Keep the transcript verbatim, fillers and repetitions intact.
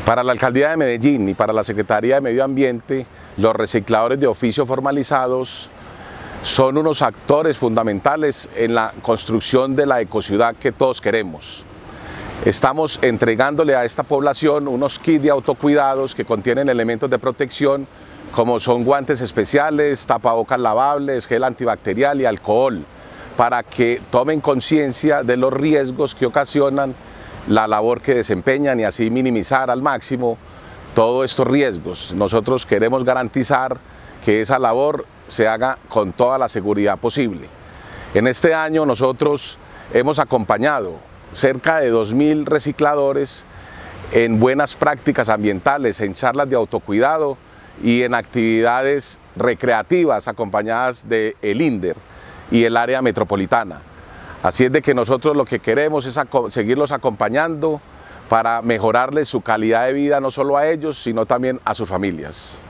Para la Alcaldía de Medellín y para la Secretaría de Medio Ambiente, los recicladores de oficio formalizados son unos actores fundamentales en la construcción de la ecociudad que todos queremos. Estamos entregándole a esta población unos kits de autocuidados que contienen elementos de protección como son guantes especiales, tapabocas lavables, gel antibacterial y alcohol, para que tomen conciencia de los riesgos que ocasionan la labor que desempeñan y así minimizar al máximo todos estos riesgos. Nosotros queremos garantizar que esa labor se haga con toda la seguridad posible. En este año nosotros hemos acompañado cerca de dos mil recicladores en buenas prácticas ambientales, en charlas de autocuidado y en actividades recreativas acompañadas del INDER y el área metropolitana. Así es de que nosotros lo que queremos es seguirlos acompañando para mejorarles su calidad de vida no solo a ellos, sino también a sus familias.